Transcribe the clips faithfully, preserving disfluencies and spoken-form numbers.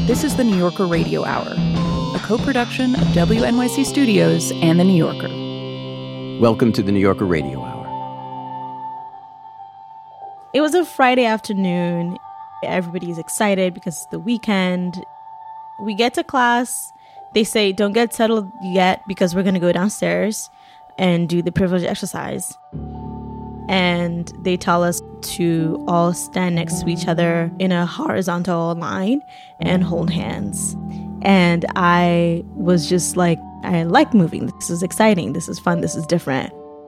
This is the New Yorker Radio Hour, a co-production of W N Y C Studios and the New Yorker. Welcome to the New Yorker Radio Hour. It was a Friday afternoon. Everybody's excited because it's the weekend. We get to class. They say, don't get settled yet because we're going to go downstairs and do the privilege exercise. And they tell us to all stand next to each other in a horizontal line and hold hands. And I was just like, I like moving. This is exciting. This is fun. This is different.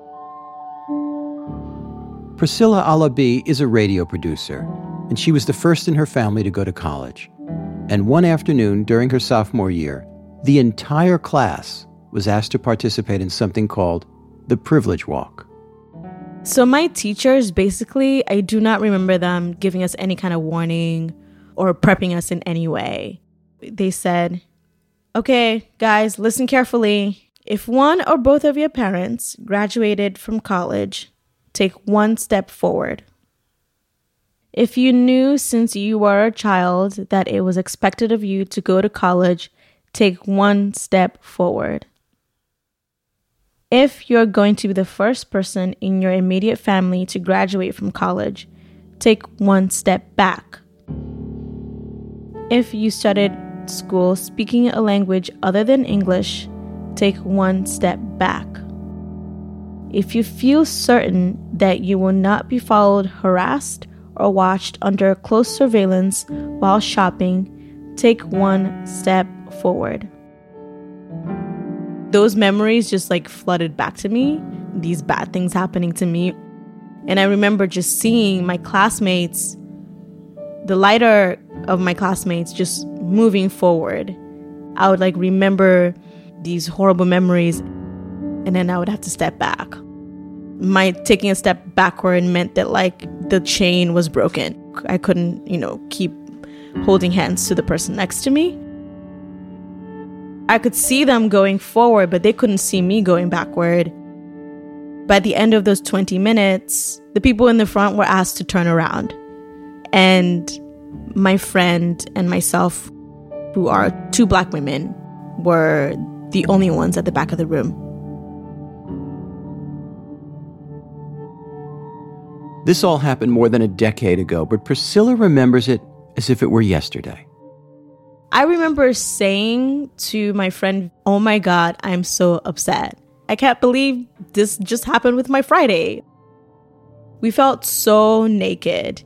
Priscilla Alabi is a radio producer, and she was the first in her family to go to college. And one afternoon during her sophomore year, the entire class was asked to participate in something called the Privilege Walk. So my teachers, basically, I do not remember them giving us any kind of warning or prepping us in any way. They said, okay, guys, listen carefully. If one or both of your parents graduated from college, take one step forward. If you knew since you were a child that it was expected of you to go to college, take one step forward. If you're going to be the first person in your immediate family to graduate from college, take one step back. If you started school speaking a language other than English, take one step back. If you feel certain that you will not be followed, harassed, or watched under close surveillance while shopping, take one step forward. Those memories just like flooded back to me, these bad things happening to me. And I remember just seeing my classmates, the lighter of my classmates, just moving forward. I would like remember these horrible memories, and then I would have to step back. My taking a step backward meant that like the chain was broken. I couldn't, you know, keep holding hands to the person next to me. I could see them going forward, but they couldn't see me going backward. By the end of those twenty minutes, the people in the front were asked to turn around. And my friend and myself, who are two Black women, were the only ones at the back of the room. This all happened more than a decade ago, but Priscilla remembers it as if it were yesterday. I remember saying to my friend, oh my God, I'm so upset. I can't believe this just happened with my Friday. We felt so naked.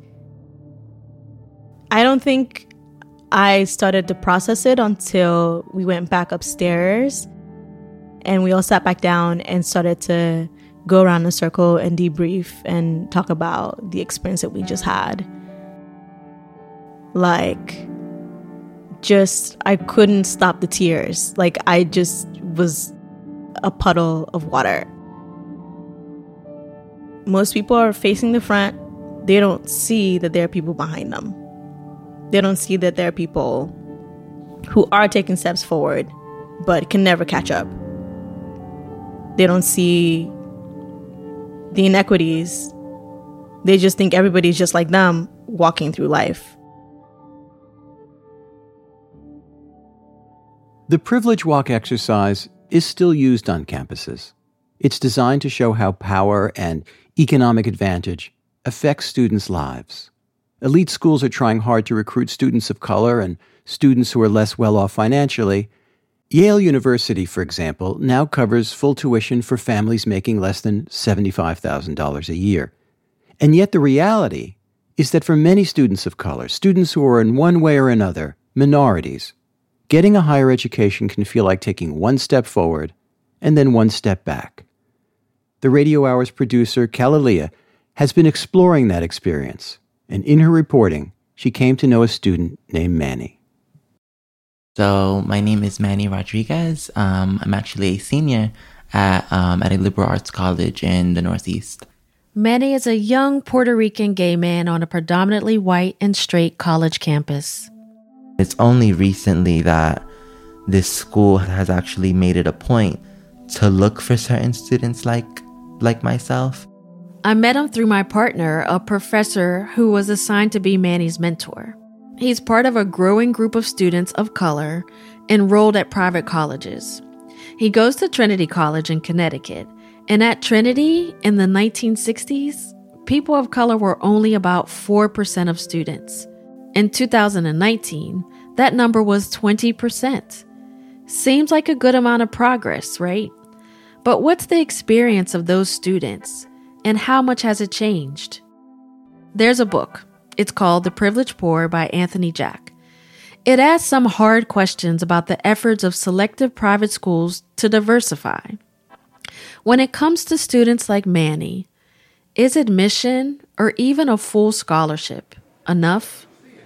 I don't think I started to process it until we went back upstairs and we all sat back down and started to go around in a circle and debrief and talk about the experience that we just had. Like, just, I couldn't stop the tears. Like, I just was a puddle of water. Most people are facing the front. They don't see that there are people behind them. They don't see that there are people who are taking steps forward, but can never catch up. They don't see the inequities. They just think everybody's just like them walking through life. The Privilege Walk exercise is still used on campuses. It's designed to show how power and economic advantage affects students' lives. Elite schools are trying hard to recruit students of color and students who are less well off financially. Yale University, for example, now covers full tuition for families making less than seventy-five thousand dollars a year. And yet the reality is that for many students of color, students who are in one way or another minorities, getting a higher education can feel like taking one step forward and then one step back. The Radio Hour's producer, Kalalia, has been exploring that experience, and in her reporting, she came to know a student named Manny. So my name is Manny Rodriguez. Um, I'm actually a senior at, um, at a liberal arts college in the Northeast. Manny is a young Puerto Rican gay man on a predominantly white and straight college campus. It's only recently that this school has actually made it a point to look for certain students like like myself. I met him through my partner, a professor who was assigned to be Manny's mentor. He's part of a growing group of students of color enrolled at private colleges. He goes to Trinity College in Connecticut, and at Trinity in the nineteen sixties, people of color were only about four percent of students. In two thousand nineteen, that number was twenty percent. Seems like a good amount of progress, right? But what's the experience of those students, and how much has it changed? There's a book. It's called The Privileged Poor by Anthony Jack. It asks some hard questions about the efforts of selective private schools to diversify. When it comes to students like Manny, is admission or even a full scholarship enough?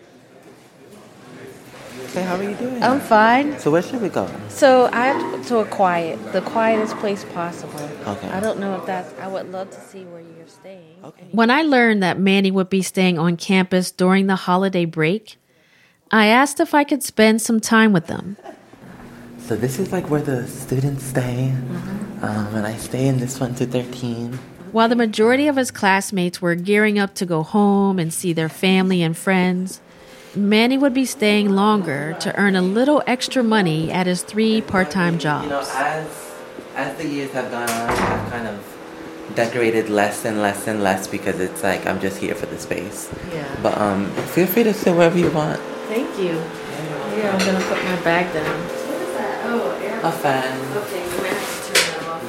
Hey, how are you doing? I'm fine. So where should we go? So I have to a quiet, the quietest place possible. Okay. I don't know if that's, I would love to see where you're staying. Okay. When I learned that Manny would be staying on campus during the holiday break, I asked if I could spend some time with them. So this is like where the students stay. Mm-hmm. Um, and I stay in this one to thirteen. While the majority of his classmates were gearing up to go home and see their family and friends, Manny would be staying longer to earn a little extra money at his three part-time jobs. You know, as as the years have gone on, I've kind of decorated less and less and less because it's like I'm just here for the space. Yeah. But um, feel free to sit wherever you want. Thank you. Here, I'm gonna put my bag down. What is that? Oh, air. A fan. Okay, you might have to turn that off.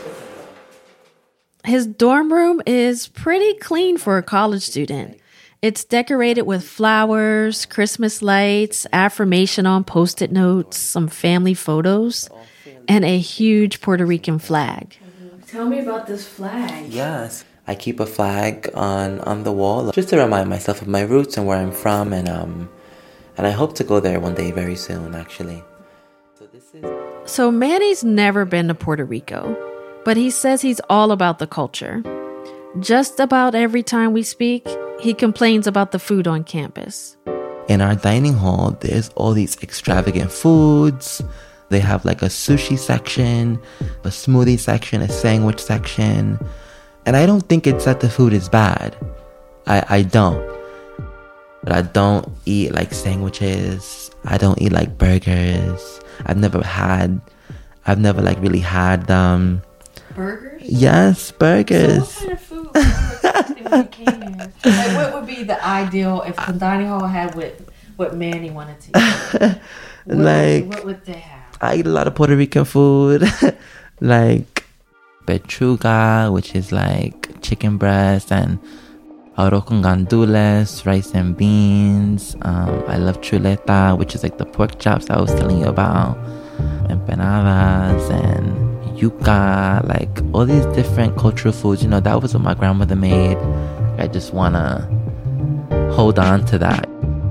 Yeah. His dorm room is pretty clean for a college student. It's decorated with flowers, Christmas lights, affirmation on Post-it notes, some family photos, and a huge Puerto Rican flag. Tell me about this flag. Yes. I keep a flag on, on the wall just to remind myself of my roots and where I'm from, and um and I hope to go there one day very soon, actually. So this is So Manny's never been to Puerto Rico, but he says he's all about the culture. Just about every time we speak, he complains about the food on campus. In our dining hall, there's all these extravagant foods. They have like a sushi section, a smoothie section, a sandwich section. And I don't think it's that the food is bad. I, I don't. But I don't eat like sandwiches. I don't eat like burgers. I've never had, I've never like really had them. Burgers? Yes, burgers. So what kind of food were you expecting when you came here? Like, what would be the ideal if the dining hall had what, what Manny wanted to eat? What, like, what would they have? I eat a lot of Puerto Rican food. Like pechuga, which is like chicken breast, and arroz con gandules, rice and beans. Um, I love chuleta, which is like the pork chops I was telling you about. Empanadas and yuca, like all these different cultural foods. You know, that was what my grandmother made. I just want to hold on to that.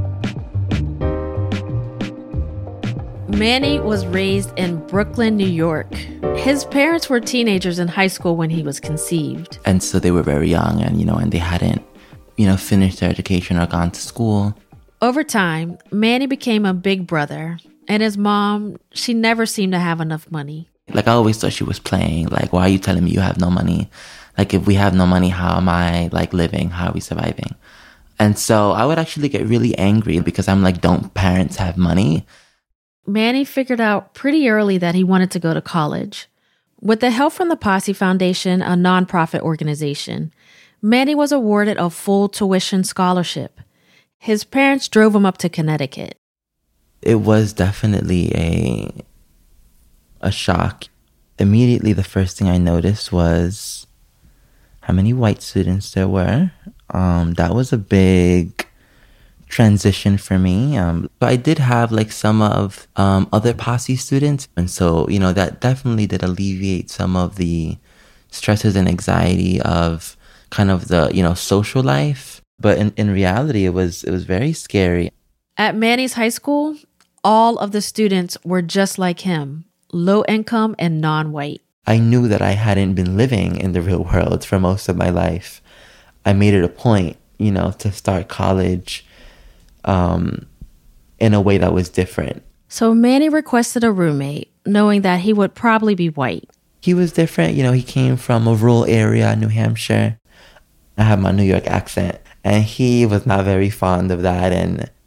Manny was raised in Brooklyn, New York. His parents were teenagers in high school when he was conceived. And so they were very young, and, you know, and they hadn't, you know, finished their education or gone to school. Over time, Manny became a big brother, and his mom, she never seemed to have enough money. Like, I always thought she was playing. Like, why are you telling me you have no money? Like, if we have no money, how am I, like, living? How are we surviving? And so I would actually get really angry because I'm like, don't parents have money? Manny figured out pretty early that he wanted to go to college. With the help from the Posse Foundation, a nonprofit organization, Manny was awarded a full tuition scholarship. His parents drove him up to Connecticut. It was definitely a a shock. Immediately, the first thing I noticed was how many white students there were. Um, that was a big transition for me. Um, but I did have like some of um, other Posse students. And so, you know, that definitely did alleviate some of the stresses and anxiety of kind of the, you know, social life. But in, in reality, it was it was very scary. At Manny's high school, all of the students were just like him, low income and non-white. I knew that I hadn't been living in the real world for most of my life. I made it a point, you know, to start college um, in a way that was different. So Manny requested a roommate, knowing that he would probably be white. He was different. You know, he came from a rural area, New Hampshire. I have my New York accent. And he was not very fond of that. And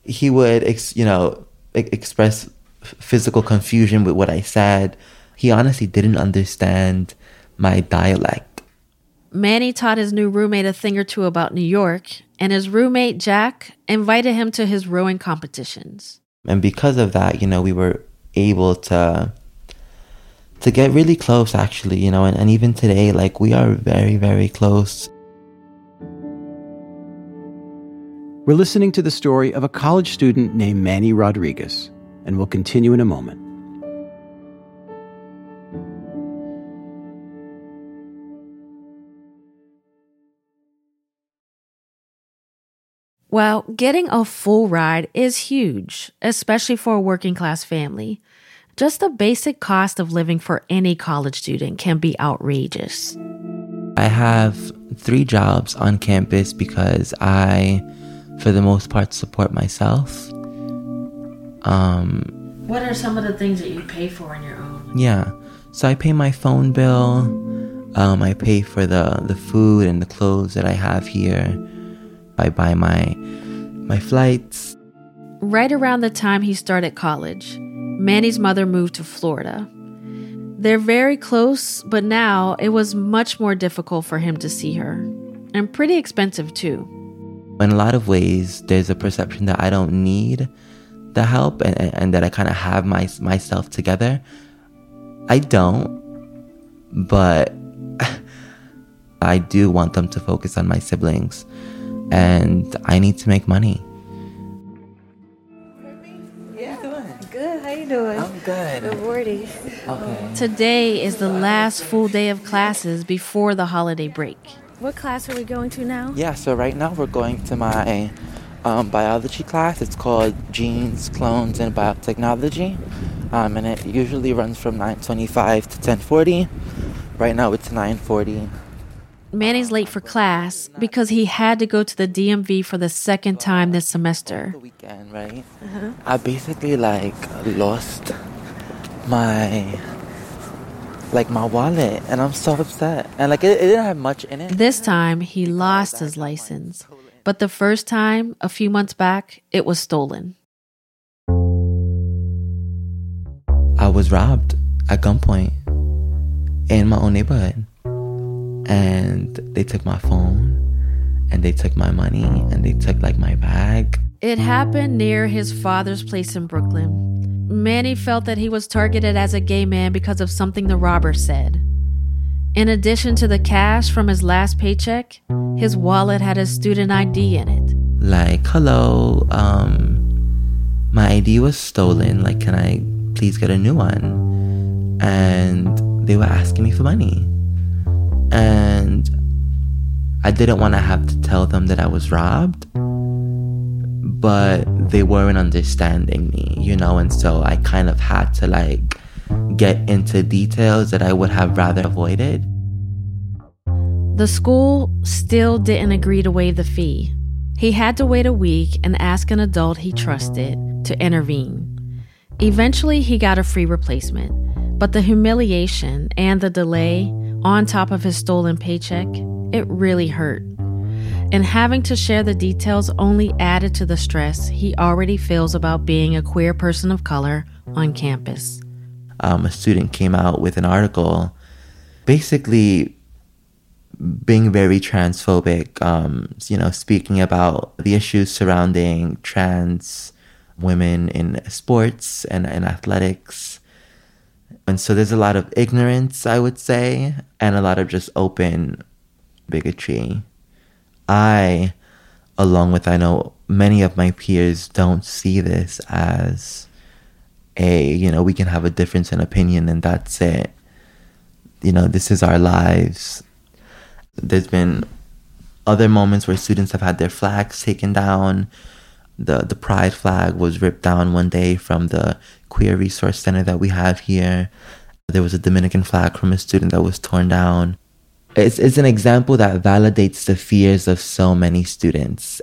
He would, ex, you know, e- express physical confusion with what I said. He honestly didn't understand my dialect. Manny taught his new roommate a thing or two about New York, and his roommate, Jack, invited him to his rowing competitions. And because of that, you know, we were able to to get really close, actually, you know, and, and even today, like, we are very, very close. We're listening to the story of a college student named Manny Rodriguez, and we'll continue in a moment. Well, getting a full ride is huge, especially for a working class family. Just the basic cost of living for any college student can be outrageous. I have three jobs on campus because I, for the most part, support myself. Um, what are some of the things that you pay for on your own? Yeah, so I pay my phone bill. Um, I pay for the, the food and the clothes that I have here. I buy my my flights. Right around the time he started college, Manny's mother moved to Florida. They're very close, but now it was much more difficult for him to see her, and pretty expensive too. In a lot of ways, there's a perception that I don't need the help and, and that I kind of have my myself together. I don't, but I do want them to focus on my siblings, and I need to make money. Good, how you doing? I'm good. Good morning. Okay. Today is the last full day of classes before the holiday break. What class are we going to now? Yeah, so right now we're going to my um, biology class. It's called Genes, Clones, and Biotechnology. Um, and it usually runs from nine twenty-five to ten forty. Right now it's nine forty. Manny's late for class because he had to go to the D M V for the second time this semester. The weekend, right? Uh-huh. I basically like lost my like my wallet, and I'm so upset. And like it, it didn't have much in it. This time he lost his license, but the first time, a few months back, it was stolen. I was robbed at gunpoint in my own neighborhood. And they took my phone, and they took my money, and they took like my bag. It happened near his father's place in Brooklyn. Manny felt that he was targeted as a gay man because of something the robber said. In addition to the cash from his last paycheck, his wallet had his student I D in it. Like, hello, um, my I D was stolen. Like, can I please get a new one? And they were asking me for money. And I didn't want to have to tell them that I was robbed, but they weren't understanding me, you know, and so I kind of had to like get into details that I would have rather avoided. The school still didn't agree to waive the fee. He had to wait a week and ask an adult he trusted to intervene. Eventually, he got a free replacement, but the humiliation and the delay on top of his stolen paycheck, it really hurt. And having to share the details only added to the stress he already feels about being a queer person of color on campus. Um, a student came out with an article basically being very transphobic, um, you know, speaking about the issues surrounding trans women in sports and, and athletics. And so there's a lot of ignorance, I would say, and a lot of just open bigotry. I, along with, I know, many of my peers don't see this as a, you know, we can have a difference in opinion and that's it. You know, this is our lives. There's been other moments where students have had their flags taken down. The the pride flag was ripped down one day from the queer resource center that we have here. There was a Dominican flag from a student that was torn down. It's, it's an example that validates the fears of so many students.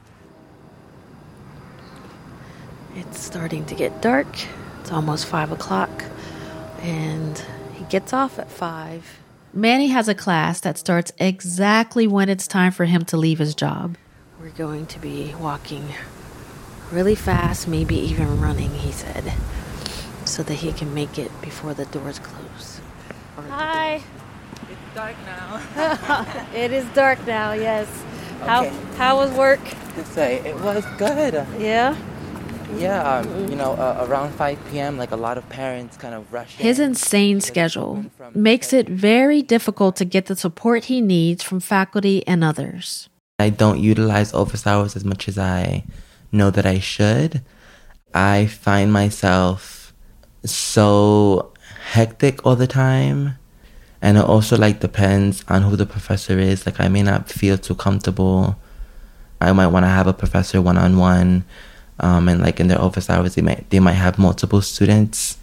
It's starting to get dark. It's almost five o'clock. And he gets off at five. Manny has a class that starts exactly when it's time for him to leave his job. We're going to be walking really fast, maybe even running, he said, so that he can make it before the doors close. Hi. It's dark now. It is dark now, yes. Okay. How how was work? To say, it was good. Yeah? Yeah, um, you know, uh, around five p.m., like a lot of parents kind of rush in. His insane schedule makes it very difficult to get the support he needs from faculty and others. I don't utilize office hours as much as I know that I should. I find myself so hectic all the time. And it also like depends on who the professor is. Like I may not feel too comfortable. I might want to have a professor one-on-one. Um, and like in their office hours, they might they might have multiple students.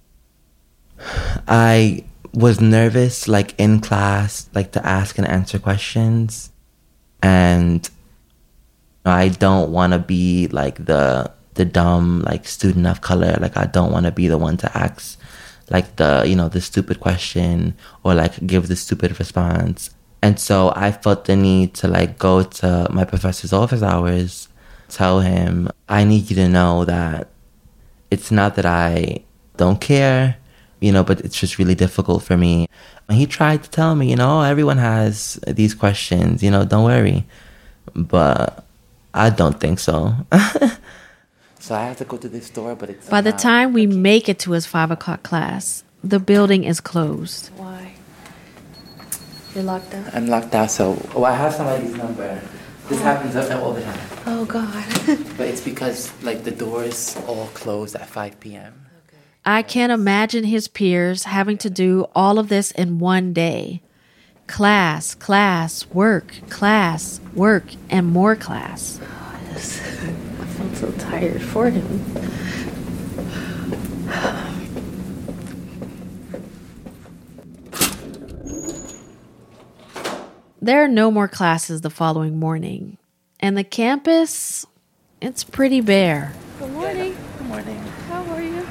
I was nervous, like in class, like to ask and answer questions, and I don't want to be like the the dumb like student of color. Like I don't want to be the one to ask like the you know the stupid question or like give the stupid response. And so I felt the need to like go to my professor's office hours. Tell him, I need you to know that it's not that I don't care, you know, but it's just really difficult for me. And he tried to tell me, you know, everyone has these questions, you know, don't worry. But I don't think so. So I have to go to this store, but it's By the not. time we make it to his five o'clock class, the building is closed. Why? You're locked out? I'm locked out, so... Oh, I have somebody's number. This happens all the time. Oh, God. But it's because, like, the doors all close at five p.m. I can't imagine his peers having to do all of this in one day. Class, class, work, class, work, and more class. Oh, I, just, I felt so tired for him. There are no more classes the following morning. And the campus, it's pretty bare. Good morning. Good morning. How are you?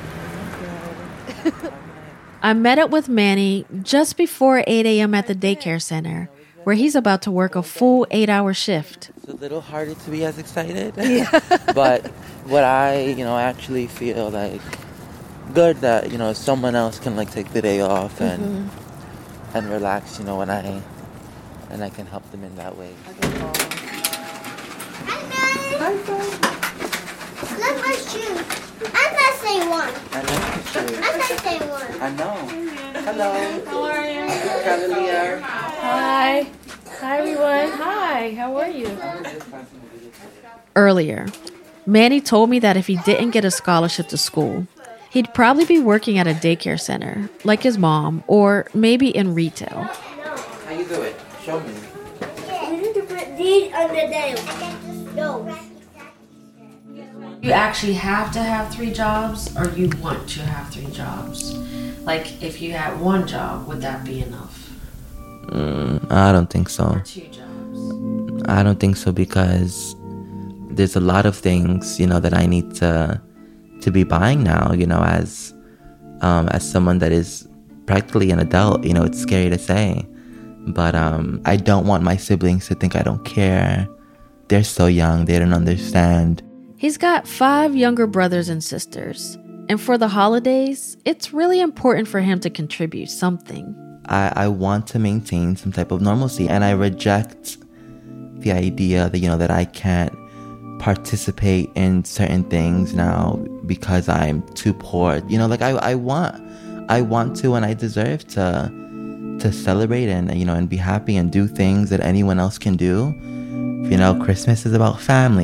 I met up with Manny just before eight a.m. at the daycare center, where he's about to work a full eight-hour shift. It's a little harder to be as excited. Yeah. But what I, you know, actually feel like good that, you know, someone else can, like, take the day off and mm-hmm. and relax, you know, when I... And I can help them in that way. Hi, guys. Look my shoes. I'm not saying one. I know your shoes. I'm not saying one. I know. Hello. How are you? Cavalier. Hi. Hi, everyone. Hi. How are you? Earlier, Manny told me that if he didn't get a scholarship to school, he'd probably be working at a daycare center, like his mom, or maybe in retail. How you doing? Show me. Yeah. You need to put these on the nail. No. You actually have to have three jobs, or you want to have three jobs? Like, if you had one job, would that be enough? Mm, I don't think so. Or two jobs? I don't think so because there's a lot of things, you know, that I need to to be buying now, you know, as um, as someone that is practically an adult. You know, it's scary to say. But um, I don't want my siblings to think I don't care. They're so young, they don't understand. He's got five younger brothers and sisters. And for the holidays, it's really important for him to contribute something. I, I want to maintain some type of normalcy. And I reject the idea that, you know, that I can't participate in certain things now because I'm too poor. You know, like I, I want, I want to and I deserve to to celebrate and, you know, and be happy and do things that anyone else can do. You know, Christmas is about family.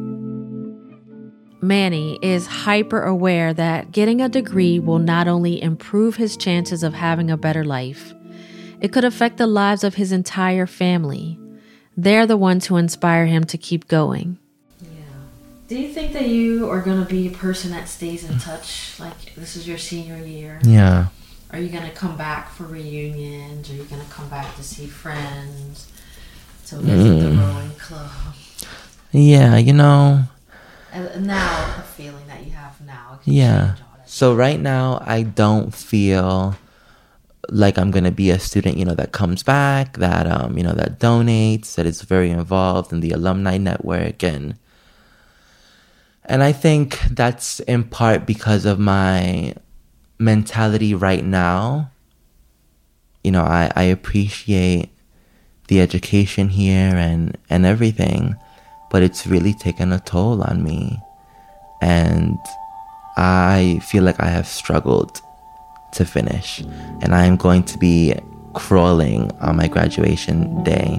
Manny is hyper aware that getting a degree will not only improve his chances of having a better life, it could affect the lives of his entire family. They're the ones who inspire him to keep going. Yeah. Do you think that you are going to be a person that stays in touch? Like, this is your senior year? Yeah. Are you going to come back for reunions? Are you going to come back to see friends? To visit mm. the rowing club? Yeah, you know. And now, the feeling that you have now. Yeah. So right now, I don't feel like I'm going to be a student, you know, that comes back, that, um, you know, that donates, that is very involved in the alumni network. And And I think that's in part because of my mentality right now. You know, I, I appreciate the education here and, and everything, but it's really taken a toll on me. And I feel like I have struggled to finish. And I am going to be crawling on my graduation day.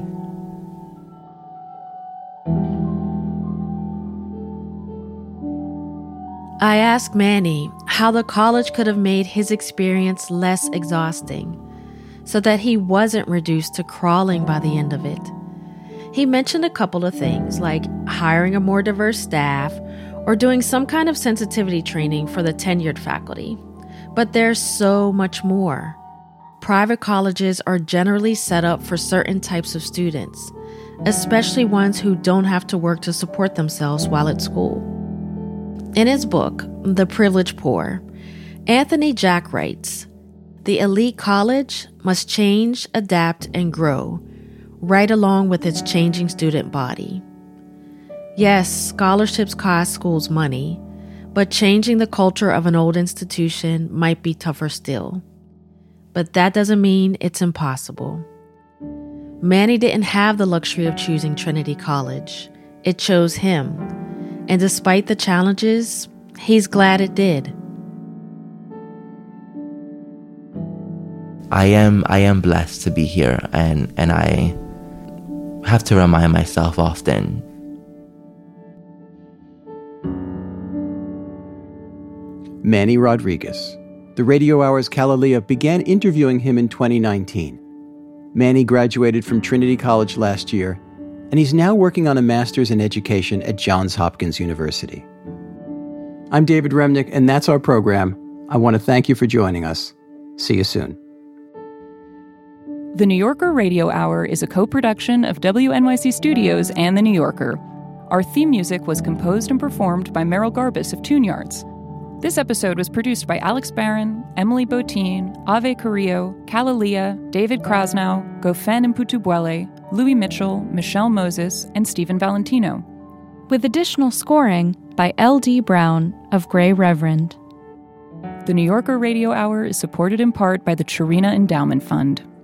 I asked Manny how the college could have made his experience less exhausting so that he wasn't reduced to crawling by the end of it. He mentioned a couple of things like hiring a more diverse staff or doing some kind of sensitivity training for the tenured faculty. But there's so much more. Private colleges are generally set up for certain types of students, especially ones who don't have to work to support themselves while at school. In his book, The Privileged Poor, Anthony Jack writes, "The elite college must change, adapt, and grow, right along with its changing student body. Yes, scholarships cost schools money, but changing the culture of an old institution might be tougher still. But that doesn't mean it's impossible." Manny didn't have the luxury of choosing Trinity College. It chose him. And despite the challenges, he's glad it did. I am I am blessed to be here, and, and I have to remind myself often. Manny Rodriguez. The Radio Hour's Kalalea began interviewing him in twenty nineteen. Manny graduated from Trinity College last year, and he's now working on a master's in education at Johns Hopkins University. I'm David Remnick, and that's our program. I want to thank you for joining us. See you soon. The New Yorker Radio Hour is a co-production of W N Y C Studios and The New Yorker. Our theme music was composed and performed by Merrill Garbus of Tune Yards. This episode was produced by Alex Barron, Emily Botine, Ave Carrillo, Kalalea, David Krasnow, Gofen Mputubuele, Louis Mitchell, Michelle Moses, and Stephen Valentino. With additional scoring by L D Brown of Grey Reverend. The New Yorker Radio Hour is supported in part by the Chirina Endowment Fund.